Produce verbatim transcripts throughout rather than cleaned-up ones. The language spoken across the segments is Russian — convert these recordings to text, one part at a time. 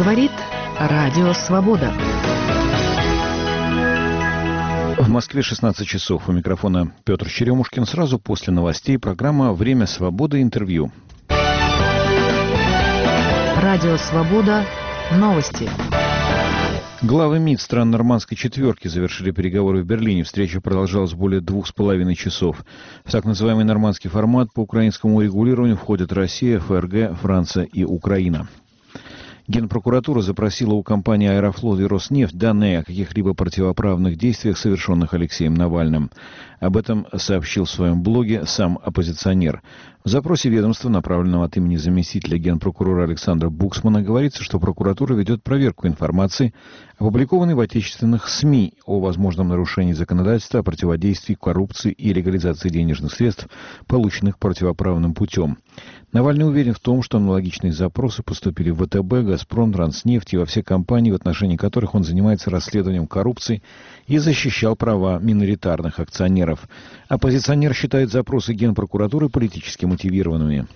Говорит Радио Свобода. В Москве шестнадцать часов. У микрофона Петр Черемушкин. Сразу после новостей программа «Время свободы. Интервью». Радио Свобода. Новости. Главы МИД стран Нормандской четверки завершили переговоры в Берлине. Встреча продолжалась более двух с половиной часов. В так называемый нормандский формат по украинскому урегулированию входят Россия, ФРГ, Франция и Украина. Генпрокуратура запросила у компании «Аэрофлот» и «Роснефть» данные о каких-либо противоправных действиях, совершенных Алексеем Навальным. Об этом сообщил в своем блоге сам оппозиционер. В запросе ведомства, направленном от имени заместителя генпрокурора Александра Буксмана, говорится, что прокуратура ведет проверку информации, опубликованной в отечественных СМИ, о возможном нарушении законодательства о противодействии коррупции и легализации денежных средств, полученных противоправным путем. Навальный уверен в том, что аналогичные запросы поступили в ВТБ, «Газпром», «Транснефть» и во все компании, в отношении которых он занимается расследованием коррупции и защищал права миноритарных акционеров. Оппозиционер считает запросы Генпрокуратуры политически мотивированными.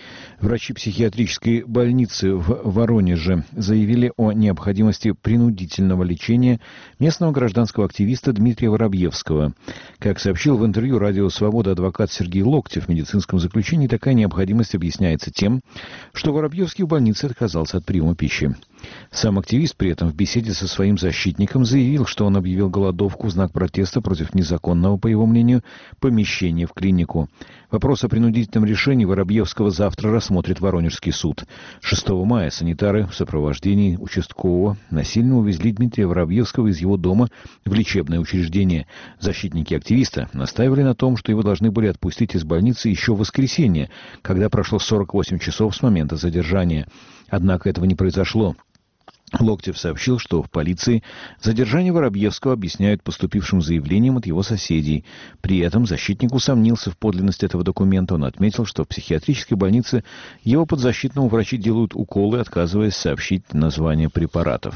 Врачи психиатрической больницы в Воронеже заявили о необходимости принудительного лечения местного гражданского активиста Дмитрия Воробьевского. Как сообщил в интервью «Радио Свобода» адвокат Сергей Локтев, в медицинском заключении такая необходимость объясняется тем, что Воробьевский в больнице отказался от приема пищи. Сам активист при этом в беседе со своим защитником заявил, что он объявил голодовку в знак протеста против незаконного, по его мнению, помещения в клинику. Вопрос о принудительном решении Воробьевского завтра рассмотрит Воронежский суд. шестого мая санитары в сопровождении участкового насильно увезли Дмитрия Воробьевского из его дома в лечебное учреждение. Защитники активиста настаивали на том, что его должны были отпустить из больницы еще в воскресенье, когда прошло сорок восемь часов с момента задержания. Однако этого не произошло. Локтев сообщил, что в полиции задержание Воробьевского объясняют поступившим заявлением от его соседей. При этом защитник усомнился в подлинности этого документа. Он отметил, что в психиатрической больнице его подзащитному врачи делают уколы, отказываясь сообщить название препаратов.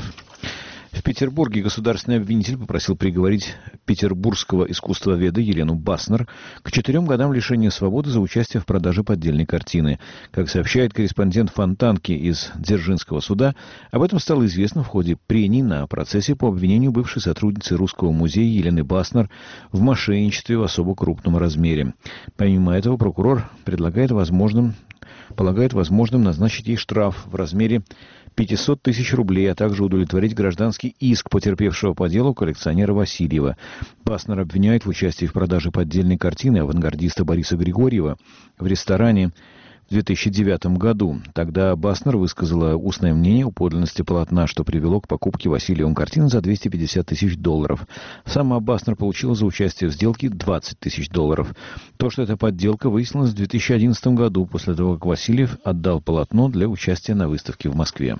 В Петербурге государственный обвинитель попросил приговорить петербургского искусствоведа Елену Баснер к четырем годам лишения свободы за участие в продаже поддельной картины. Как сообщает корреспондент Фонтанки из Дзержинского суда, об этом стало известно в ходе прений на процессе по обвинению бывшей сотрудницы Русского музея Елены Баснер в мошенничестве в особо крупном размере. Помимо этого, прокурор предлагает возможным, полагает возможным назначить ей штраф в размере пятьсот тысяч рублей, а также удовлетворить гражданский иск потерпевшего по делу коллекционера Васильева. Баснер обвиняет в участии в продаже поддельной картины авангардиста Бориса Григорьева в ресторане в две тысячи девятом году. Тогда Баснер высказала устное мнение о подлинности полотна, что привело к покупке Васильевым картины за двести пятьдесят тысяч долларов. Сама Баснер получила за участие в сделке двадцать тысяч долларов. То, что это подделка, выяснилось в две тысячи одиннадцатом году, после того, как Васильев отдал полотно для участия на выставке в Москве.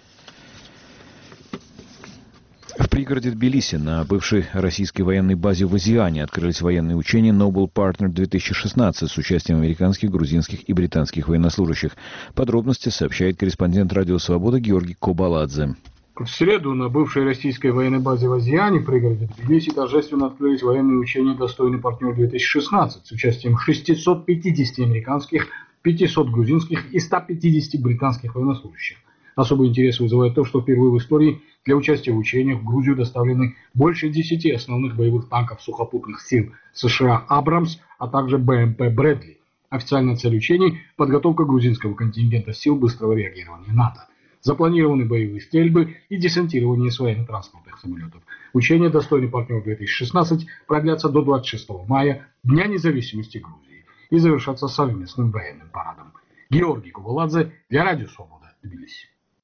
В пригороде Тбилиси на бывшей российской военной базе в Азиане открылись военные учения Noble Partner две тысячи шестнадцать с участием американских, грузинских и британских военнослужащих. Подробности сообщает корреспондент «Радио Свобода» Георгий Кобаладзе. В среду на бывшей российской военной базе в Азиане в пригороде Тбилиси торжественно открылись военные учения «Достойный партнер две тысячи шестнадцать» с участием шестисот пятидесяти американских, пятисот грузинских и ста пятидесяти британских военнослужащих. Особый интерес вызывает то, что впервые в истории для участия в учениях в Грузию доставлены больше десяти основных боевых танков сухопутных сил США «Абрамс», а также бэ эм пэ «Брэдли». Официальная цель учений – подготовка грузинского контингента сил быстрого реагирования НАТО. Запланированы боевые стрельбы и десантирование с военно-транспортных самолетов. Учения «Достойный партнер две тысячи шестнадцать» продлятся до двадцать шестого мая, Дня независимости Грузии, и завершатся совместным военным парадом. Георгий Кобаладзе для Радио Свобода, Тбилиси.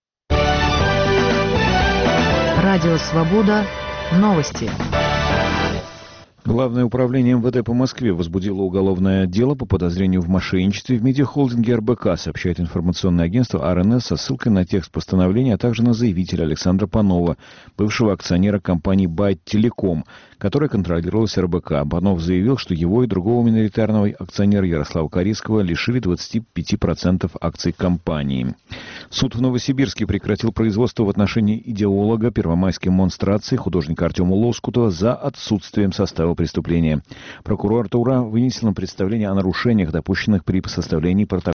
Радио Свобода. Новости. Главное управление эм вэ дэ по Москве возбудило уголовное дело по подозрению в мошенничестве в медиахолдинге эр бэ ка, сообщает информационное агентство ар эн эс со ссылкой на текст постановления, а также на заявителя Александра Панова, бывшего акционера компании Байт Телеком, которая контролировалась эр бэ ка. Панов заявил, что его и другого миноритарного акционера Ярослава Корейского лишили двадцати пяти процентов акций компании. Суд в Новосибирске прекратил производство в отношении идеолога первомайской монстрации художника Артема Лоскутова за отсутствием состава преступления. Прокуратура вынесла представление о нарушениях, допущенных при составлении протокола